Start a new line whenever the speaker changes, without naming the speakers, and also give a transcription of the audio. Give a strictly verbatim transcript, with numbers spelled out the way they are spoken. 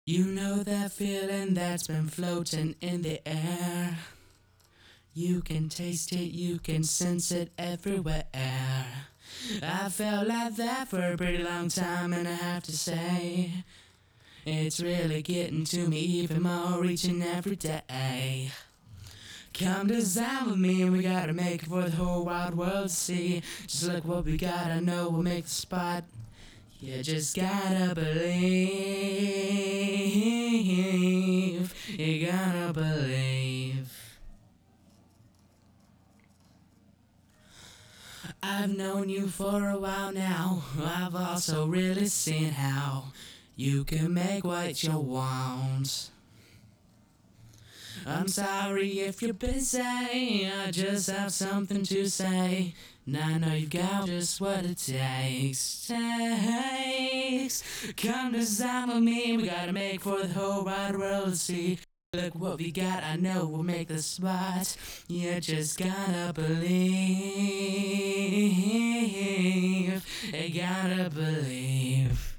You know that feeling that's been floating in the air. You can taste it, you can sense it everywhere. I felt like that for a pretty long time, and I have to say, it's really getting to me even more each and every day. Come design with me, and we gotta make it for the whole wide world to see. Just look what we got, I know we'll make the spot. You just gotta believe. You gotta believe. I've known you for a while now. I've also really seen how you can make what you want. I'm sorry if you're busy, I just have something to say. And I know you've got just what it takes. takes. Come design with me, we gotta make for the whole wide world to see. Look what we got, I know we'll make the spot. You just gotta believe. You gotta believe.